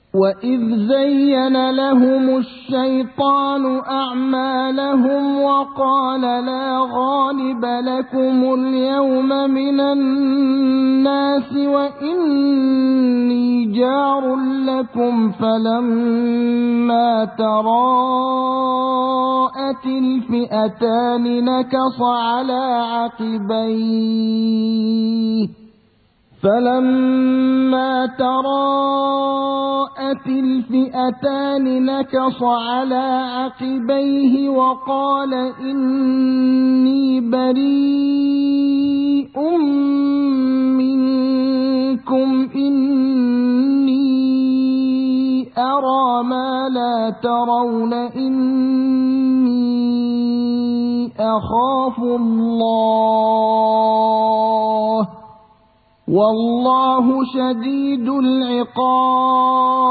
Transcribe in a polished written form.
وَإِذْ زَيَّنَ لَهُمُ الشَّيْطَانُ أَعْمَالَهُمْ وَقَالَ لَا غَالِبَ لَكُمُ الْيَوْمَ مِنَ النَّاسِ وَإِنِّي جَارٌ لَكُمْ فَلَمَّا تَرَاءَتِ الْفِئَتَانِ نَكَصَ عَلَىٰ عَقِبَيْهِ وَقَالَ إِنِّي بَرِيءٌ مِّنكُمْ إِنِّي أَرَىٰ مَا لَا تَرَوْنَ إِنِّي أَخَافُ اللَّهَ وَاللَّهُ شَدِيدُ الْعِقَابِ